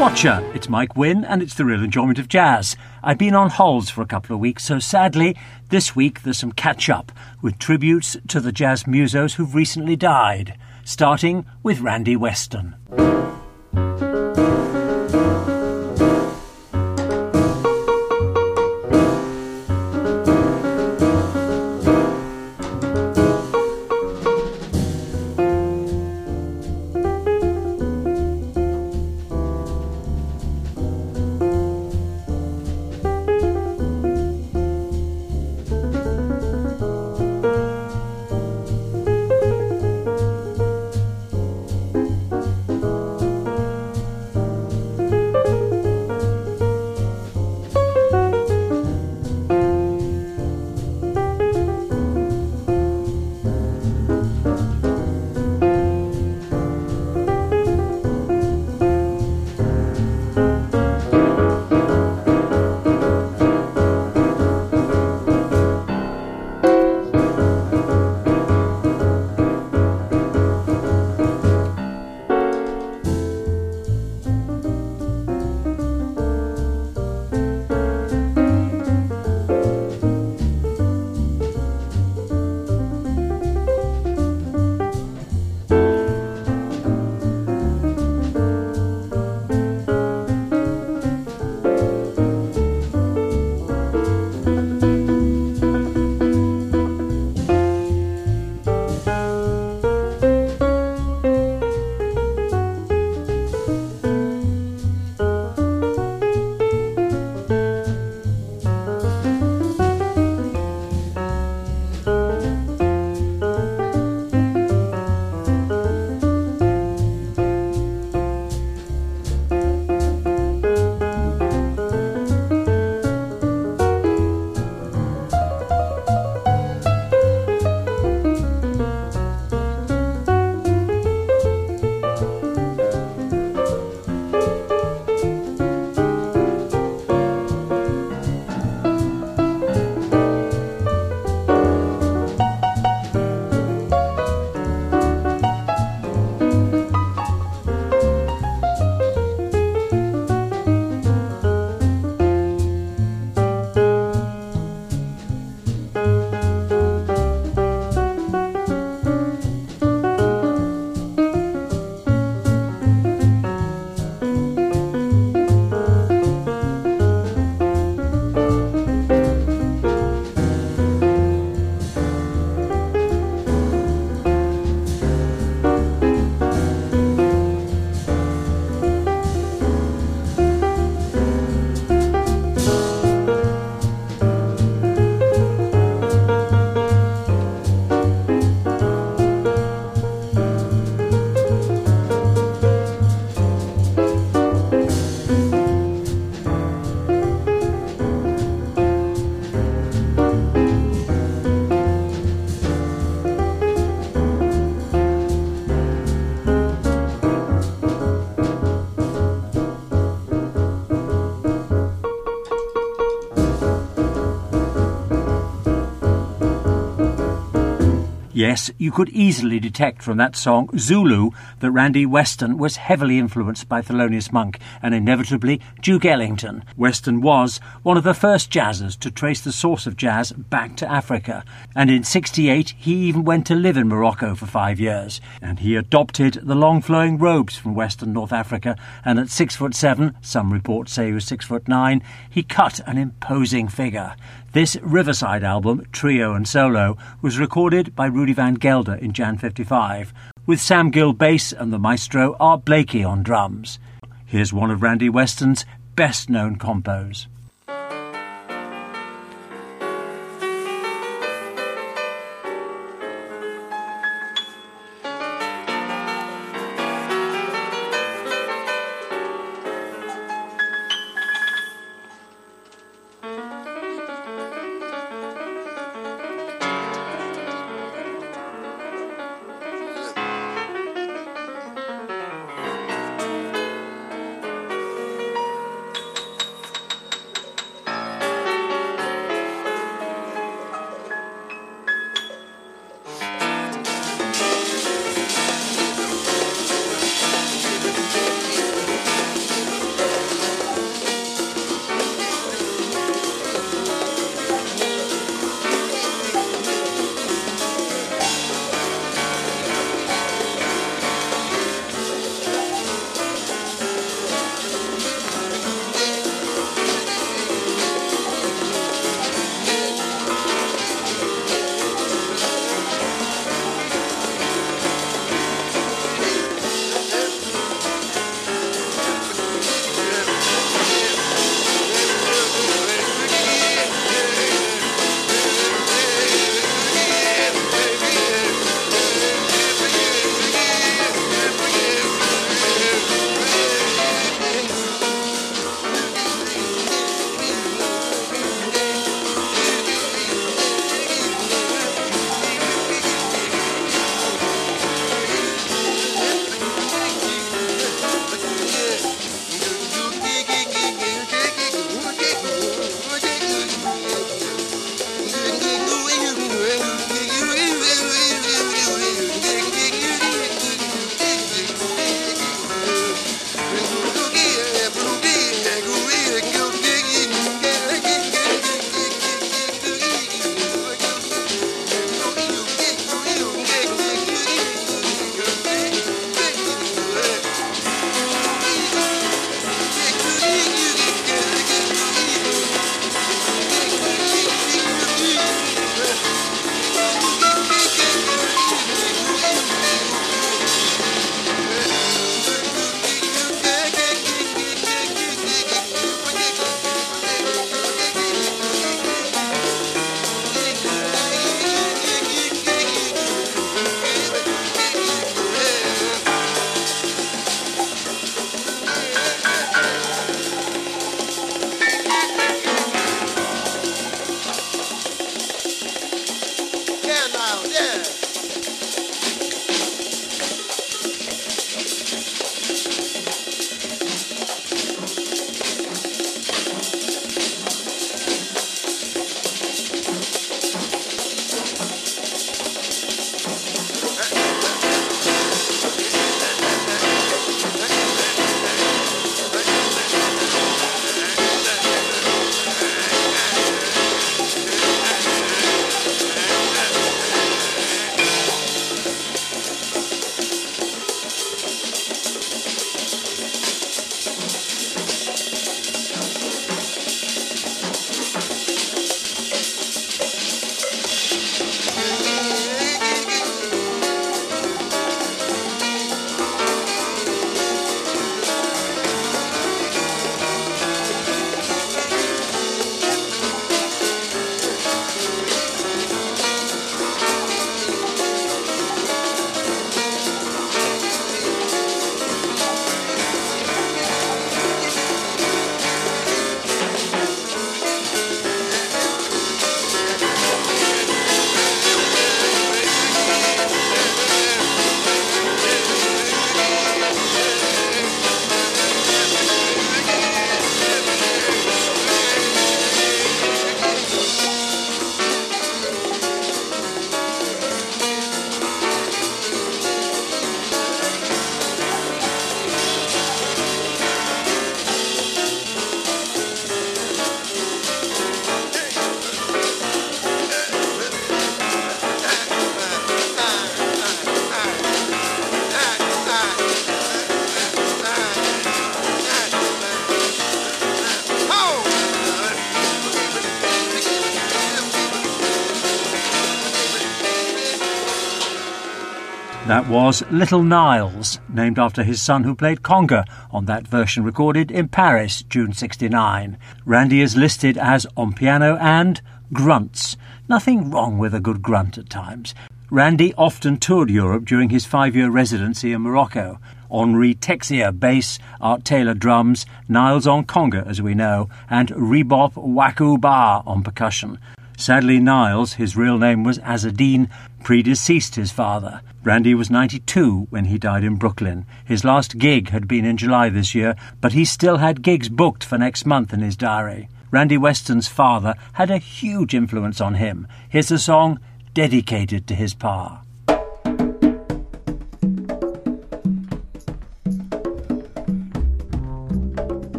Watcher, it's Mike Wynne and it's the real enjoyment of jazz. I've been on holds for a couple of weeks, so sadly, this week there's some catch-up with tributes to the jazz musos who've recently died, starting with Randy Weston. Yes, you could easily detect from that song, Zulu, that Randy Weston was heavily influenced by Thelonious Monk and inevitably Duke Ellington. Weston was one of the first jazzers to trace the source of jazz back to Africa, and in '68 he even went to live in Morocco for 5 years, and he adopted the long flowing robes from Western North Africa, and at 6'7", some reports say he was 6'9", he cut an imposing figure. This Riverside album, Trio and Solo, was recorded by Rudy Van Gelder in Jan 55, with Sam Gill bass and the maestro Art Blakey on drums. Here's one of Randy Weston's best-known compos. Niles, yeah. That was Little Niles, named after his son who played conga on that version recorded in Paris, June 69. Randy is listed as on piano and grunts. Nothing wrong with a good grunt at times. Randy often toured Europe during his 5-year residency in Morocco. Henri Texier bass, Art Taylor drums, Niles on conga as we know, and Rebop Waku Ba on percussion. Sadly, Niles, his real name was Azzedine, predeceased his father. Randy was 92 when he died in Brooklyn. His last gig had been in July this year, but he still had gigs booked for next month in his diary. Randy Weston's father had a huge influence on him. Here's a song dedicated to his pa.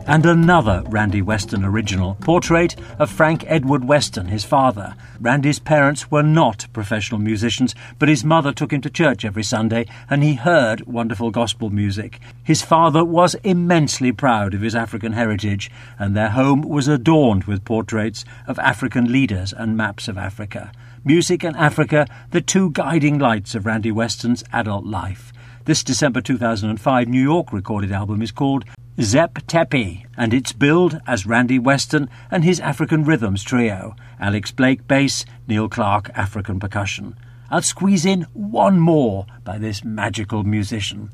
And another Randy Weston original, Portrait of Frank Edward Weston, his father. Randy's parents were not professional musicians, but his mother took him to church every Sunday and he heard wonderful gospel music. His father was immensely proud of his African heritage, and their home was adorned with portraits of African leaders and maps of Africa. Music and Africa, the two guiding lights of Randy Weston's adult life. This December 2005 New York recorded album is called Zep Tepi, and it's billed as Randy Weston and his African Rhythms Trio, Alex Blake bass, Neil Clark African percussion. I'll squeeze in one more by this magical musician.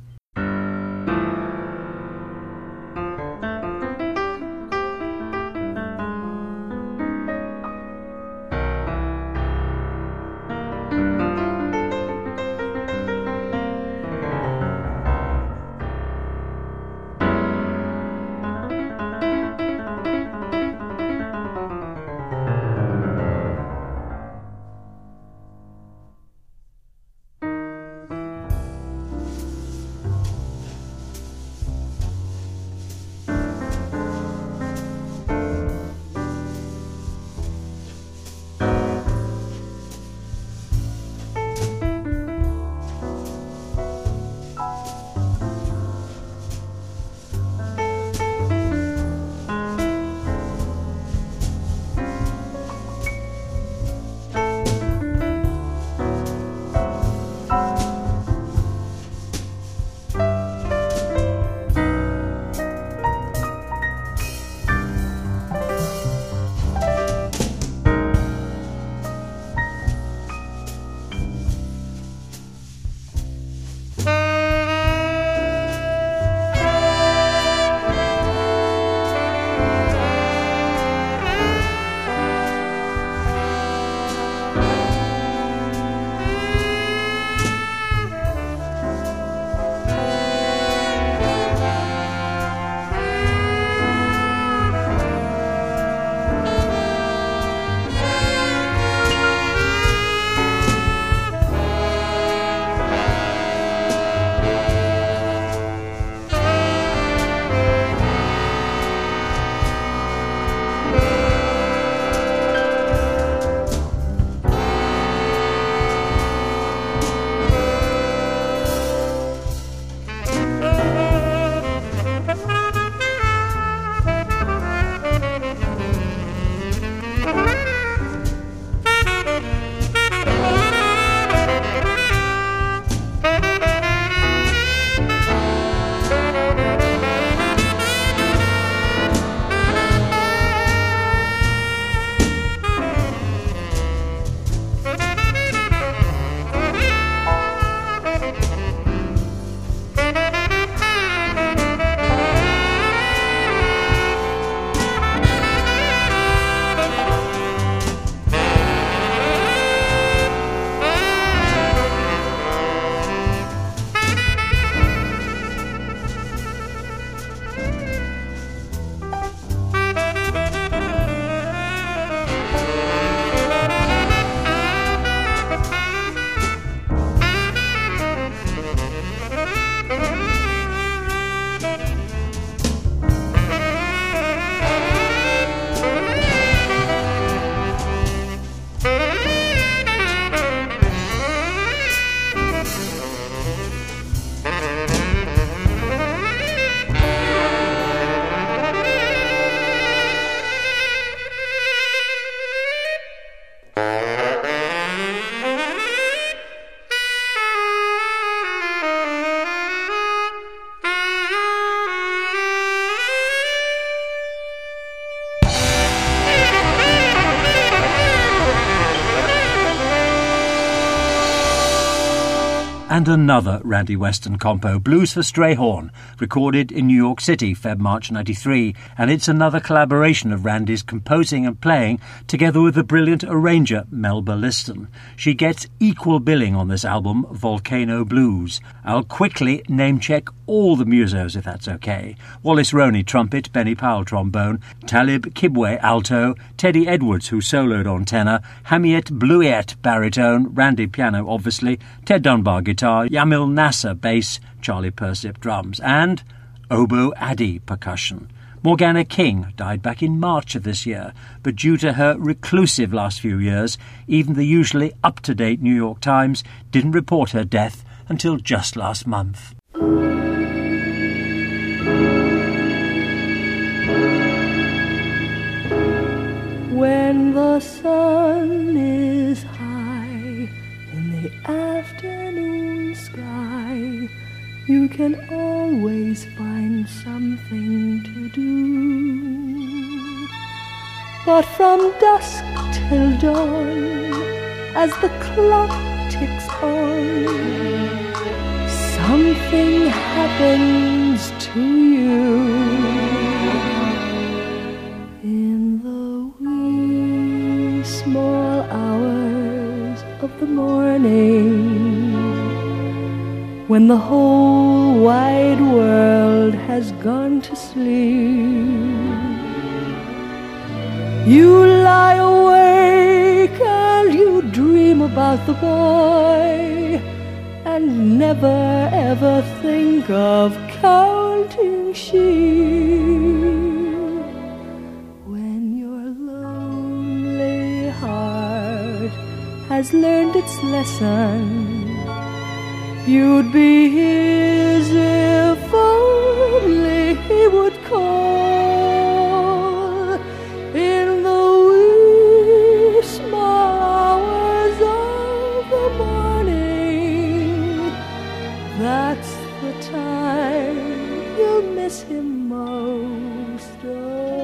And another Randy Weston compo, Blues for Strayhorn, recorded in New York City, Feb-March 93, and it's another collaboration of Randy's composing and playing together with the brilliant arranger Melba Liston. She gets equal billing on this album, Volcano Blues. I'll quickly name-check all the musos, if that's okay. Wallace Roney, trumpet, Benny Powell, trombone, Talib Kibwe, alto, Teddy Edwards, who soloed on tenor, Hamiet Bluiet, baritone, Randy, piano, obviously, Ted Dunbar, guitar, Yamil Nasser, bass, Charlie Persip, drums, and Obo Addy, percussion. Morgana King died back in March of this year, but due to her reclusive last few years, even the usually up-to-date New York Times didn't report her death until just last month. When the sun is high in the afternoon sky, you can always find something to do. But from dusk till dawn, as the clock ticks on, something happens to you. In the wee small hours of the morning, when the whole wide world has gone to sleep, you lie awake and you dream about the boy, and never ever think of counting sheep. When your lonely heart has learned its lesson, you'd be his if only he would call. In the wee small hours of the morning, that's the time you'll miss him most of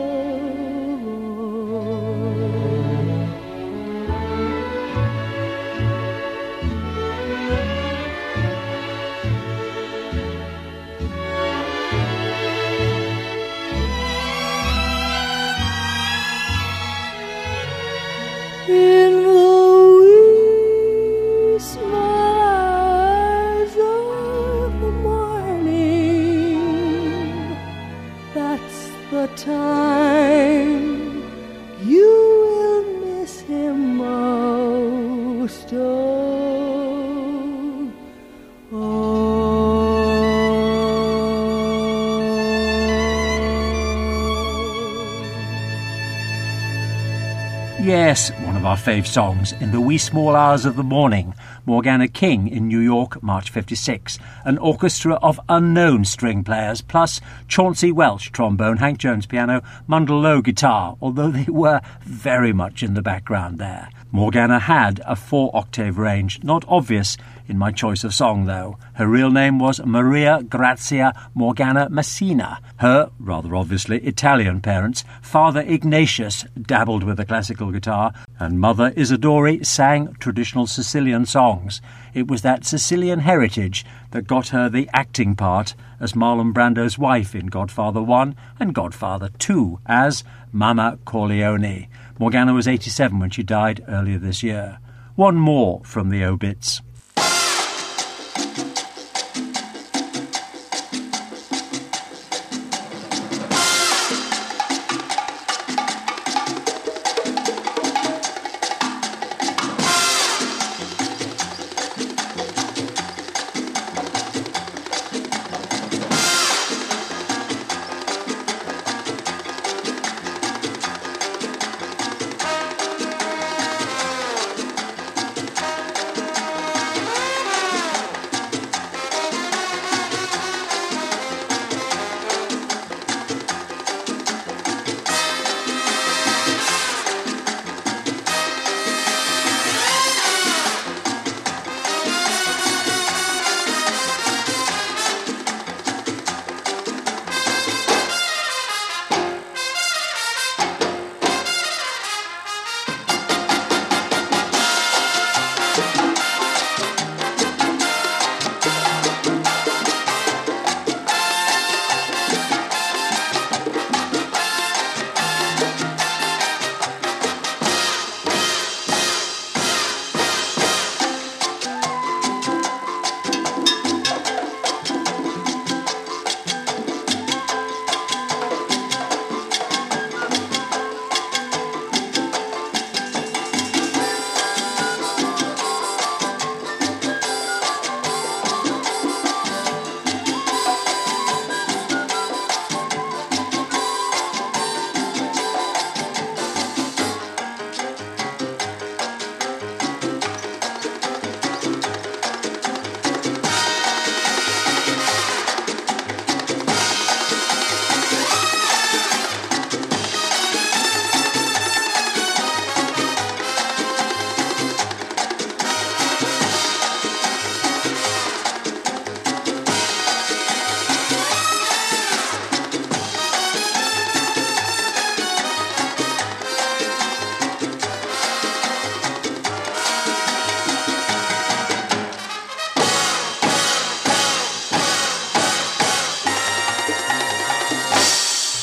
in the wee small hours of the morning, that's the time you will miss him most of all. Yes, one of our fave songs, In the Wee Small Hours of the Morning, Morgana King in New York, March 56. An orchestra of unknown string players, plus Chauncey Welch, trombone, Hank Jones, piano, Mundell Lowe, guitar, although they were very much in the background there. Morgana had a 4-octave range, not obvious in my choice of song, though. Her real name was Maria Grazia Morgana Messina. Her, rather obviously, Italian parents, Father Ignatius, dabbled with the classical guitar, and Mother Isidori sang traditional Sicilian songs. It was that Sicilian heritage that got her the acting part as Marlon Brando's wife in Godfather I and Godfather II as Mama Corleone. Morgana was 87 when she died earlier this year. One more from the obits.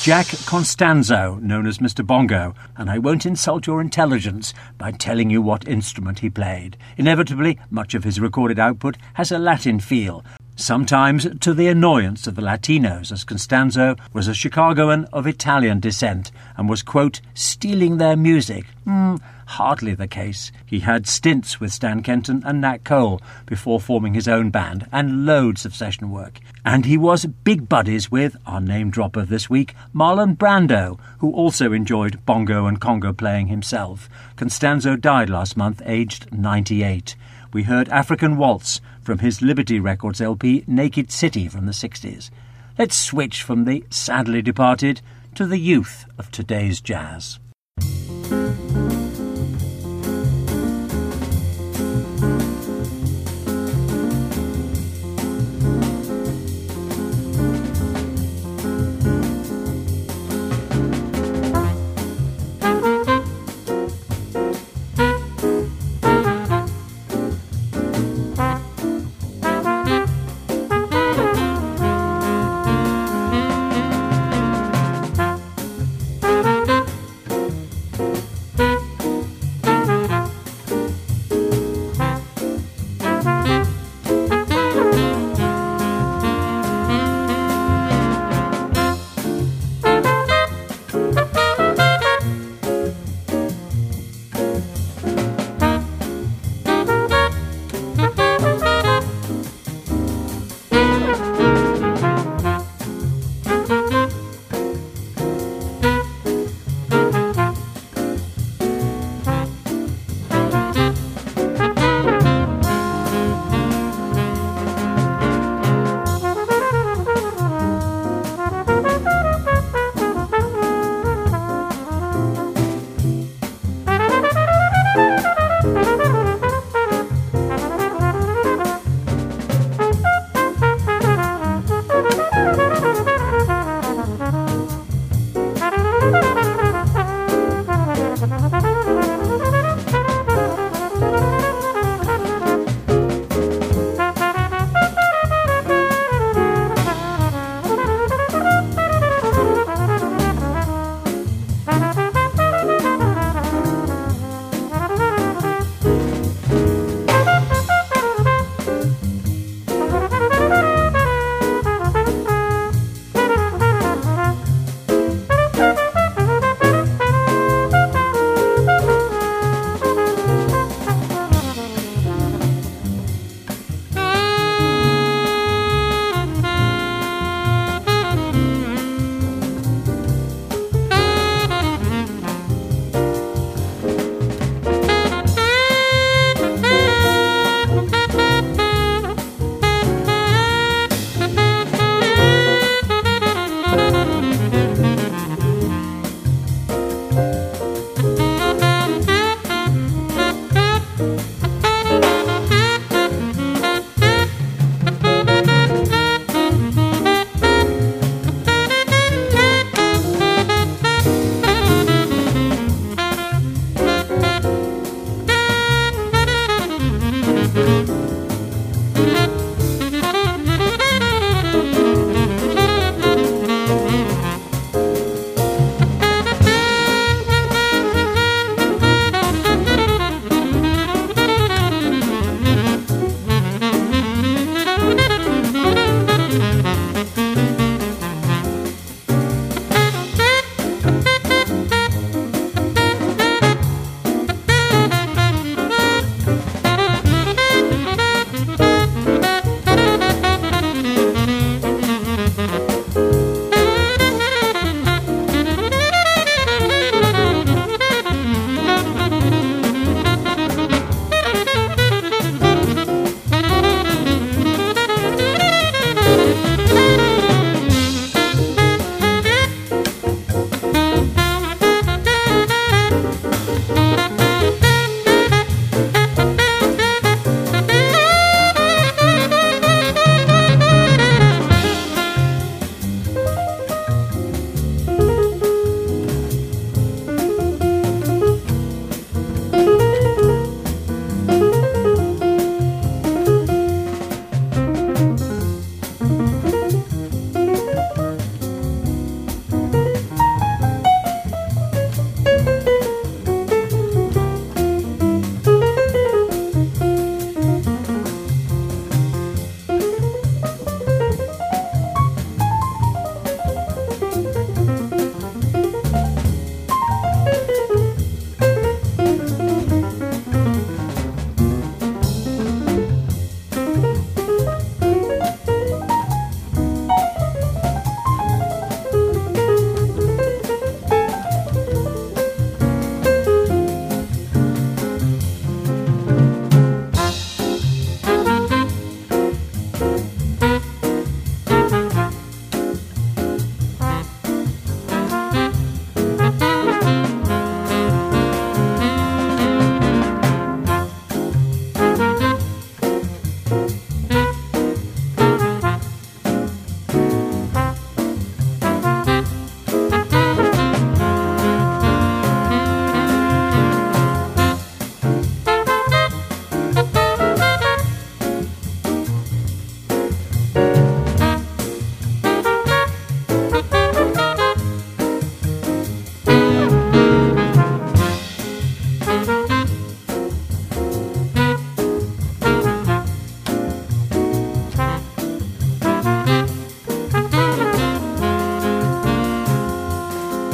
Jack Constanzo, known as Mr. Bongo, and I won't insult your intelligence by telling you what instrument he played. Inevitably, much of his recorded output has a Latin feel, sometimes to the annoyance of the Latinos, as Constanzo was a Chicagoan of Italian descent and was, quote, stealing their music. Hardly the case. He had stints with Stan Kenton and Nat Cole before forming his own band, and loads of session work. And he was big buddies with, our name dropper this week, Marlon Brando, who also enjoyed bongo and congo playing himself. Constanzo died last month, aged 98. We heard African Waltz from his Liberty Records LP Naked City from the 60s. Let's switch from the sadly departed to the youth of today's jazz.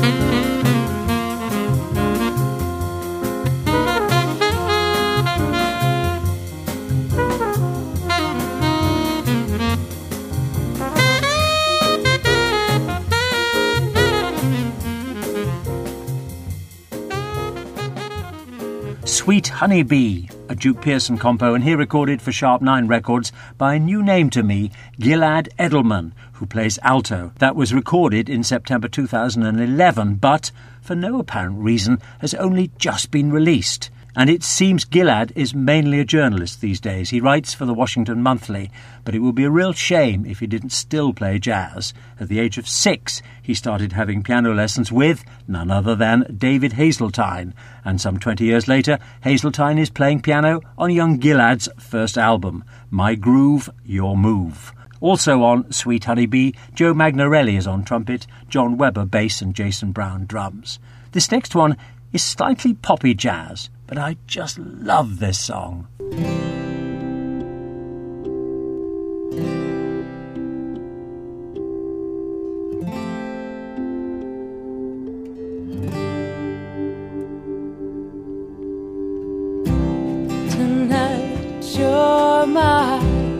Sweet Honey Bee, a Duke Pearson compo, and here recorded for Sharp 9 Records by a new name to me, Gilad Edelman, who plays alto. That was recorded in September 2011, but, for no apparent reason, has only just been released. And it seems Gilad is mainly a journalist these days. He writes for the Washington Monthly, but it would be a real shame if he didn't still play jazz. At the age of 6, he started having piano lessons with none other than David Hazeltine, and some 20 years later, Hazeltine is playing piano on young Gilad's first album, My Groove, Your Move. Also on Sweet Honey Bee, Joe Magnarelli is on trumpet, John Webber bass and Jason Brown drums. This next one is slightly poppy jazz, but I just love this song. Tonight you're mine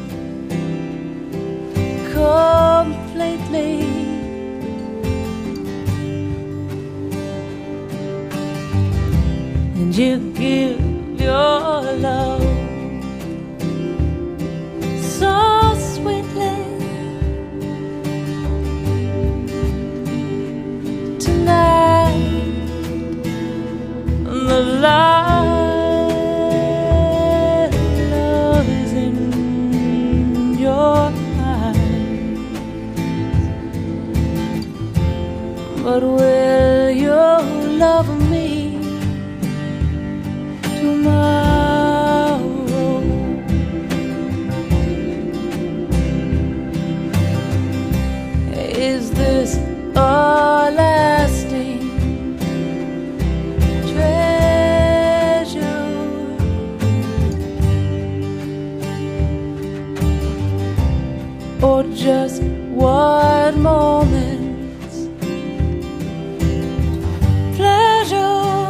completely. And you give your love so sweetly. Tonight the light of love is in your eyes. But will you love me tomorrow? Is this a lasting treasure, or just one moment's pleasure?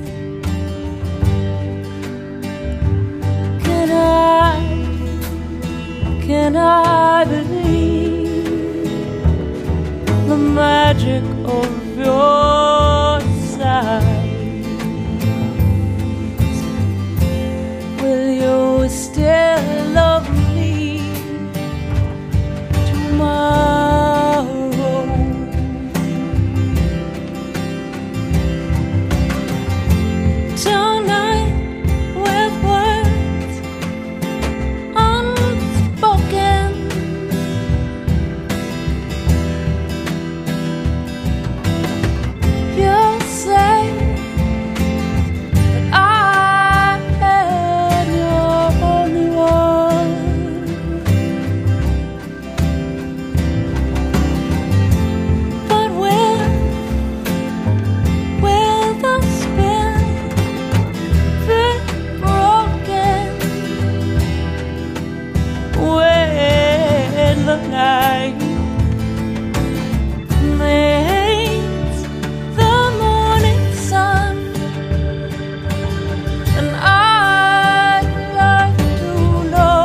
Can I believe the magic of your sighs? Will you still love me tomorrow? Tonight with words unspoken, you'll say that I am your only one. But will the spell be broken when the night meets the morning sun? And I'd like to know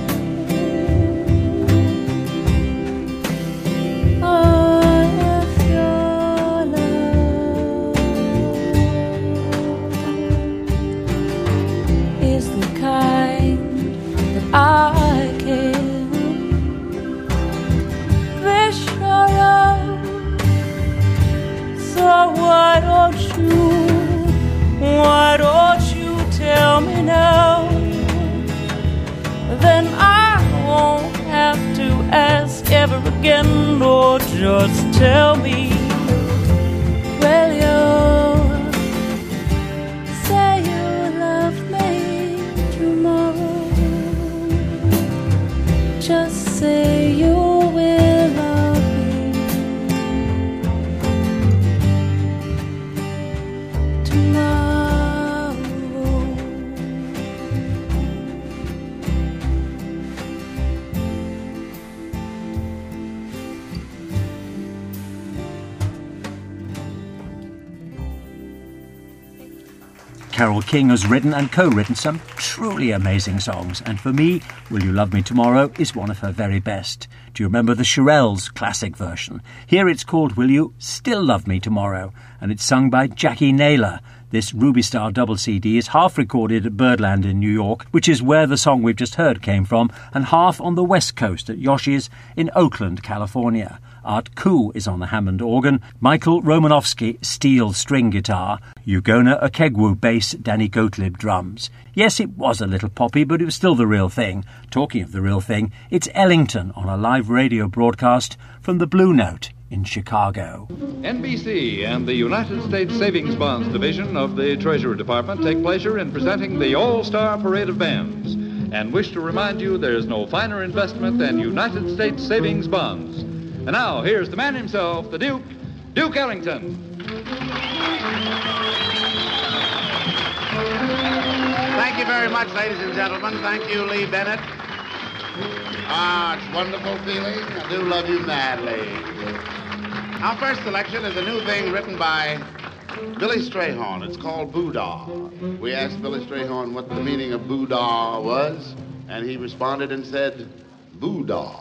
if your love is the kind that I can be sure of. So why don't you tell me now? Then I won't have to ask ever again, or just tell me. Will you say you love me tomorrow? Just say you will love me tomorrow. Carole King has written and co-written some truly amazing songs, and for me, Will You Love Me Tomorrow is one of her very best. Do you remember the Shirelles classic version? Here it's called Will You Still Love Me Tomorrow, and it's sung by Jackie Naylor. This Ruby Star double CD is half recorded at Birdland in New York, which is where the song we've just heard came from, and half on the West Coast at Yoshi's in Oakland, California. Art Koo is on the Hammond organ, Michael Romanowski steel string guitar, Ugona Okegwu bass, Danny Gottlieb drums. Yes, it was a little poppy, but it was still the real thing. Talking of the real thing, it's Ellington on a live radio broadcast from the Blue Note in Chicago. NBC and the United States Savings Bonds Division of the Treasury Department take pleasure in presenting the All-Star Parade of Bands and wish to remind you there's no finer investment than United States Savings Bonds. And now, here's the man himself, the Duke, Duke Ellington. Thank you very much, ladies and gentlemen. Thank you, Lee Bennett. It's a wonderful feeling. I do love you madly. Our first selection is a new thing written by Billy Strayhorn. It's called Boodah. We asked Billy Strayhorn what the meaning of Boodah was, and he responded and said, Boodah.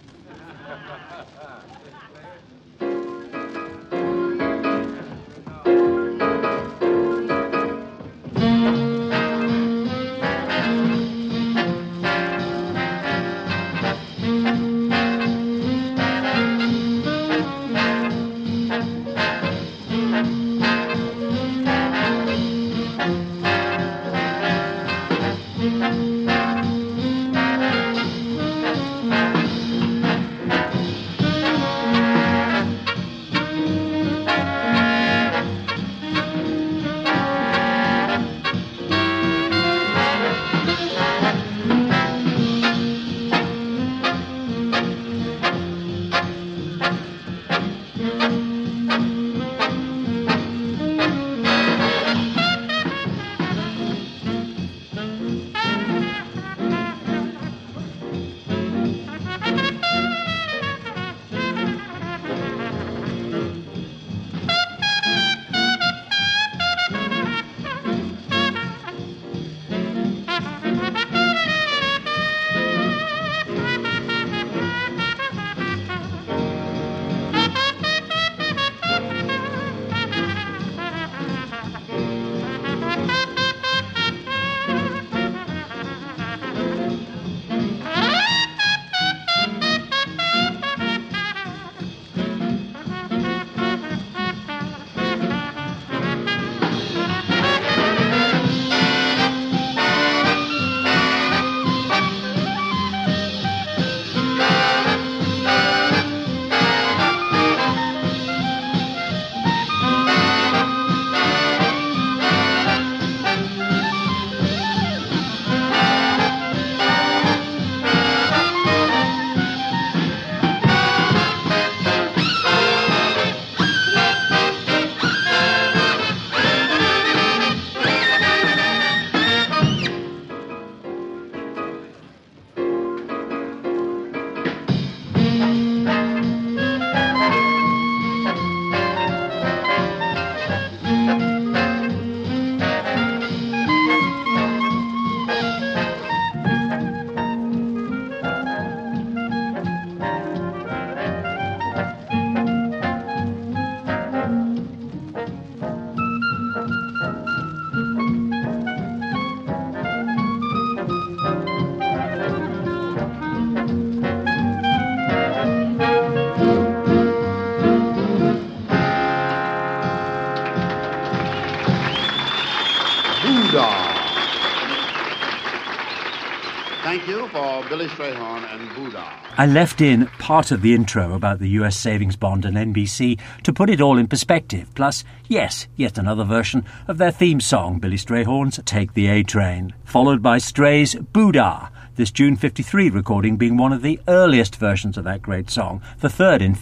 Thank you for Billy Strayhorn and Boodah. I left in part of the intro about the US Savings Bond and NBC to put it all in perspective. Plus, yes, yet another version of their theme song, Billy Strayhorn's Take the A-Train, followed by Stray's Boodah, this June 53 recording being one of the earliest versions of that great song, the third, in fact,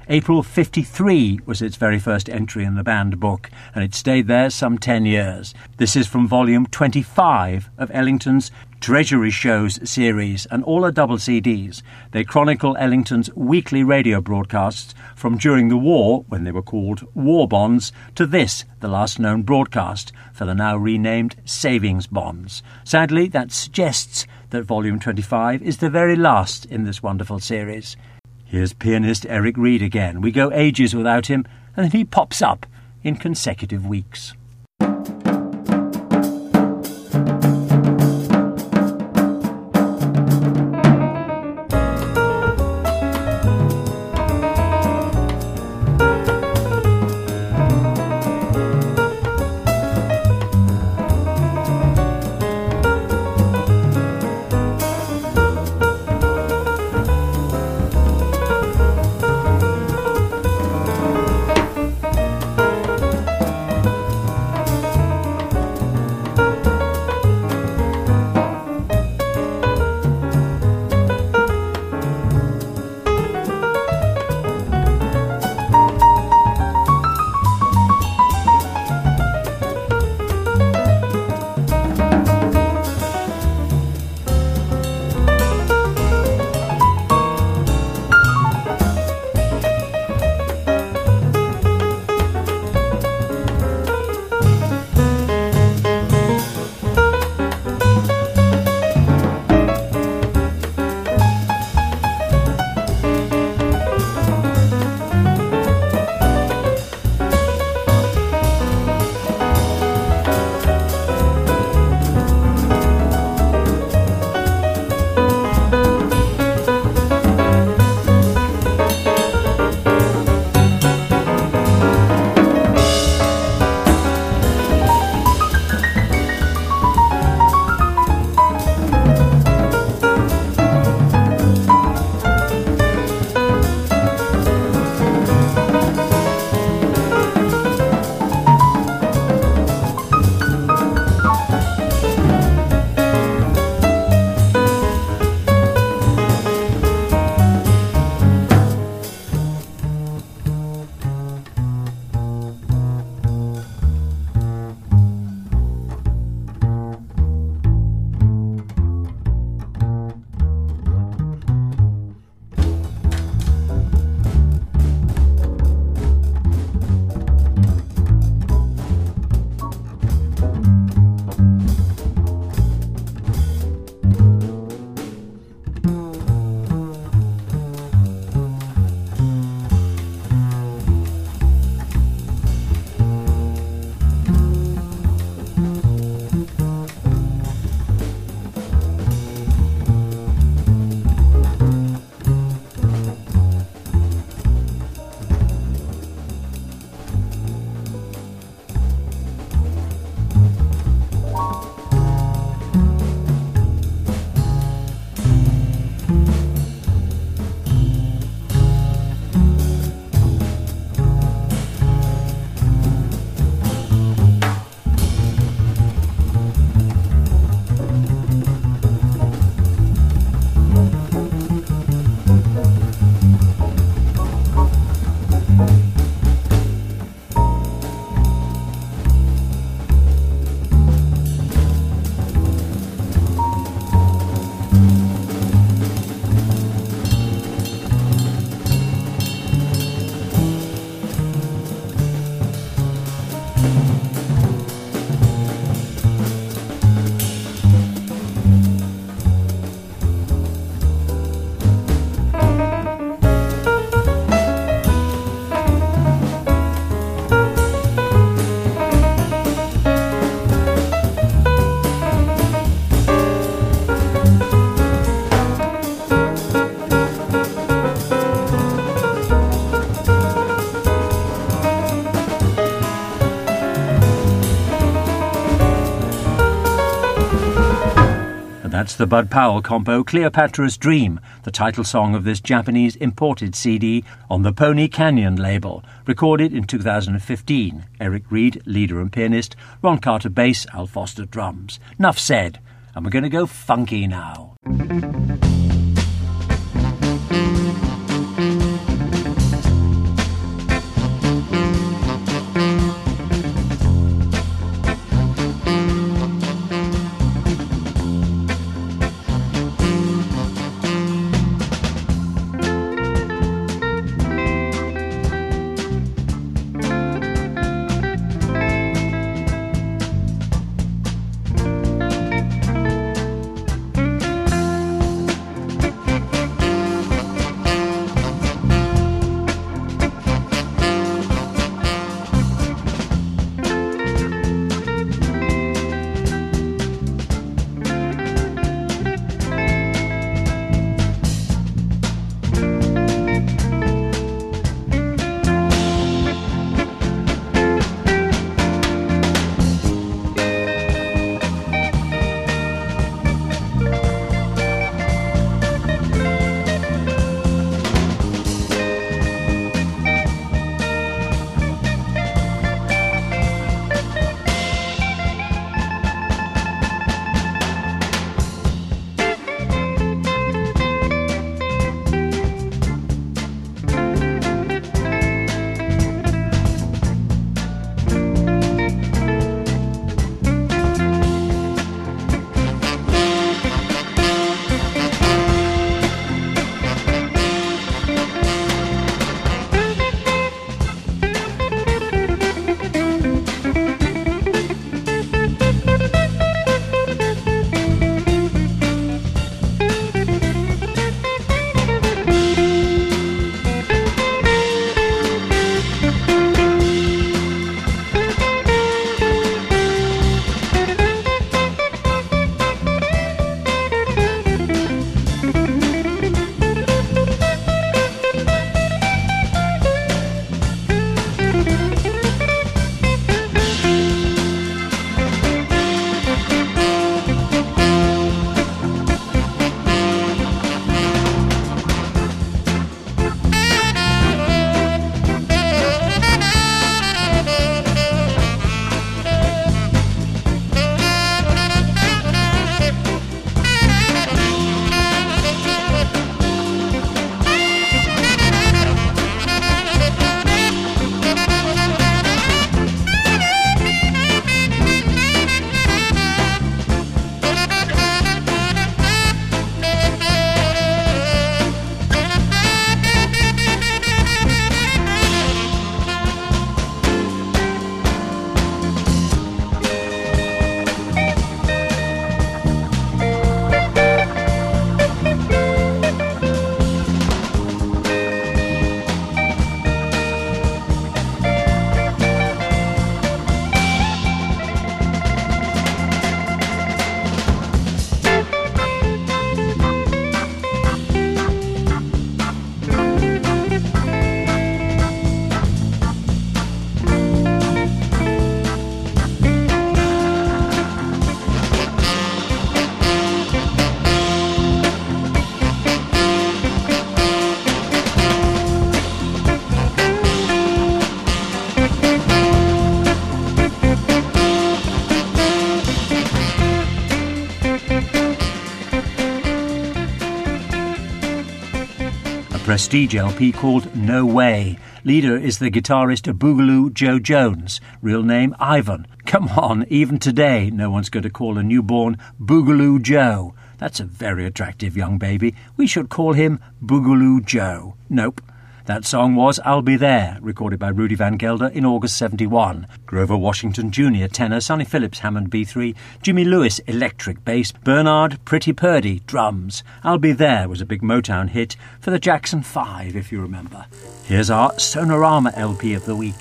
April 53 was its very first entry in the band book, and it stayed there some 10 years. This is from volume 25 of Ellington's Treasury Shows series, and all are double CDs. They chronicle Ellington's weekly radio broadcasts from during the war, when they were called War Bonds, to this, the last known broadcast, for the now renamed Savings Bonds. Sadly, that suggests that volume 25 is the very last in this wonderful series. Here's pianist Eric Reed again. We go ages without him, and then he pops up in consecutive weeks. That's the Bud Powell compo Cleopatra's Dream, the title song of this Japanese imported CD on the Pony Canyon label, recorded in 2015. Eric Reed, leader and pianist, Ron Carter bass, Al Foster drums. Nuff said, and we're going to go funky now. Prestige LP called No Way. Leader is the guitarist Boogaloo Joe Jones, real name Ivan. Come on, even today no one's going to call a newborn Boogaloo Joe. That's a very attractive young baby. We should call him Boogaloo Joe. Nope. That song was I'll Be There, recorded by Rudy Van Gelder in August 71. Grover Washington Jr. tenor, Sonny Phillips Hammond B3, Jimmy Lewis electric bass, Bernard Pretty Purdy drums. I'll Be There was a big Motown hit for the Jackson 5, if you remember. Here's our Sonorama LP of the week.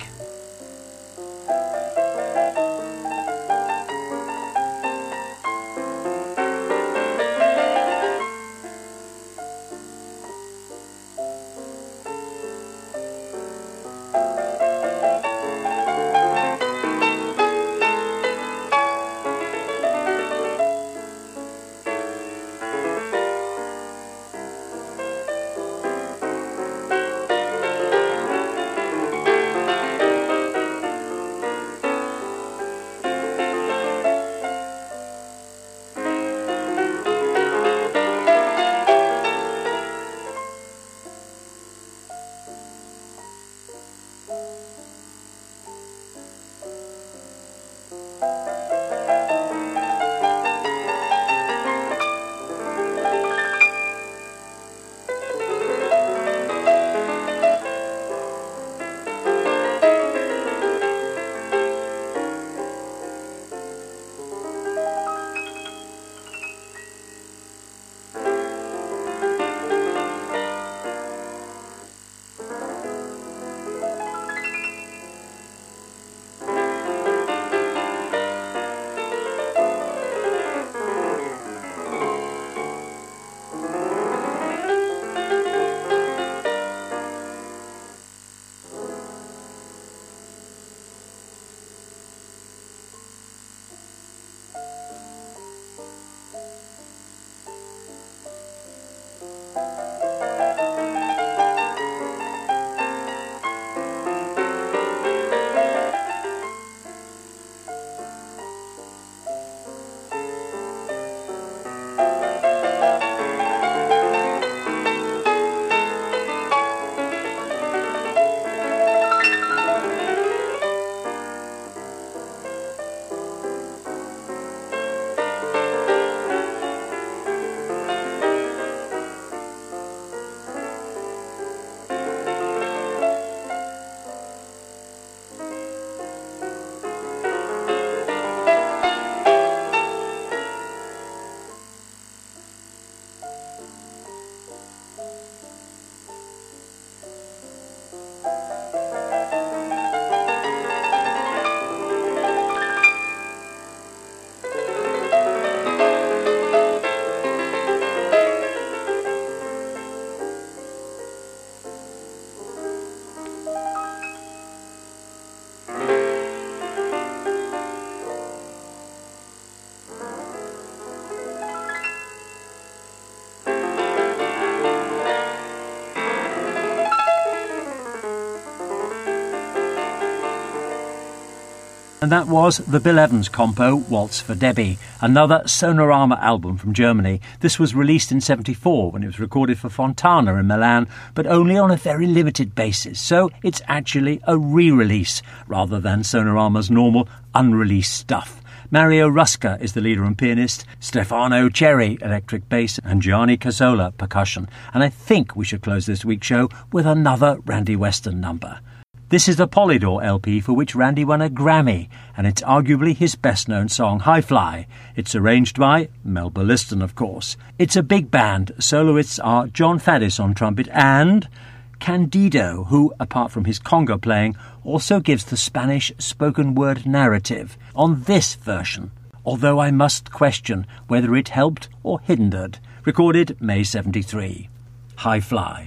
And that was the Bill Evans compo, Waltz for Debbie, another Sonorama album from Germany. This was released in 74 when it was recorded for Fontana in Milan, but only on a very limited basis. So it's actually a re-release rather than Sonorama's normal unreleased stuff. Mario Rusca is the leader and pianist, Stefano Cherry, electric bass, and Gianni Cazzola, percussion. And I think we should close this week's show with another Randy Weston number. This is the Polydor LP for which Randy won a Grammy, and it's arguably his best-known song, High Fly. It's arranged by Melba Liston, of course. It's a big band. Soloists are John Faddis on trumpet and Candido, who, apart from his conga playing, also gives the Spanish spoken word narrative on this version, although I must question whether it helped or hindered. Recorded May 73. High Fly.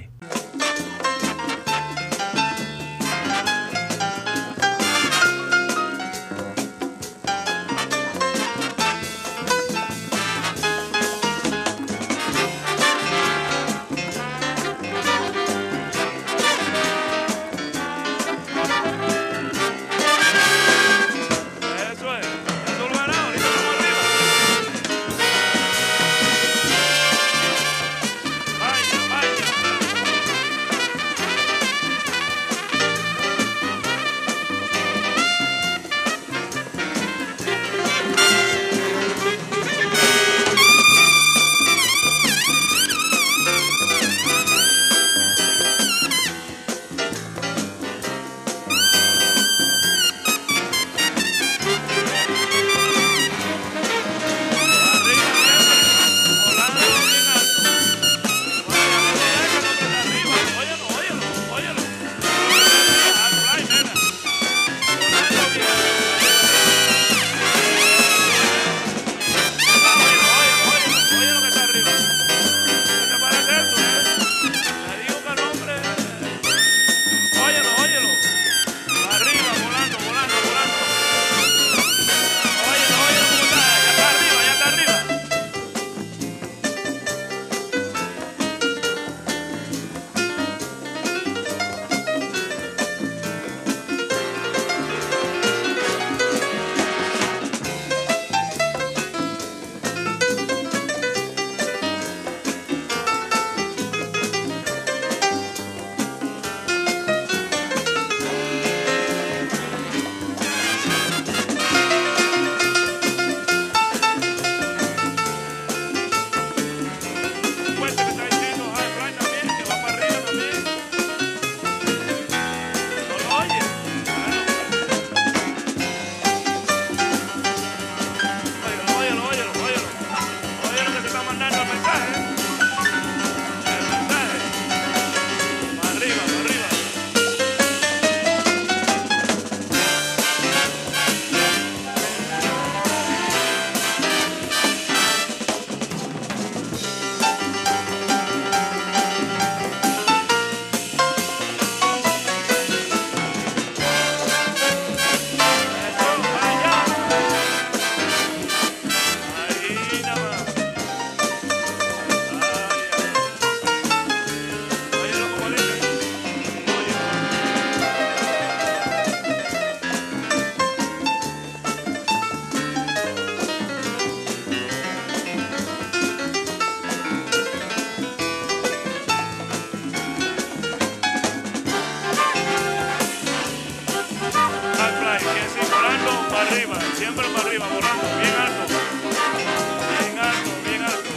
arriba, siempre para arriba, volando, bien alto. Bien alto, bien alto.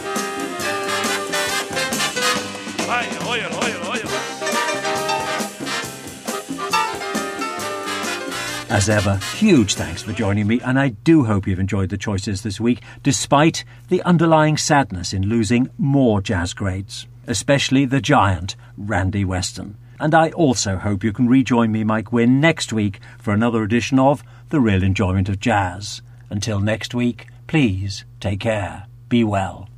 Vaya, óyelo, óyelo, óyelo. As ever, huge thanks for joining me, and I do hope you've enjoyed the choices this week, despite the underlying sadness in losing more jazz greats, especially the giant Randy Weston. And I also hope you can rejoin me, Mike Wynne, next week for another edition of The Real Enjoyment of Jazz. Until next week, please take care. Be well.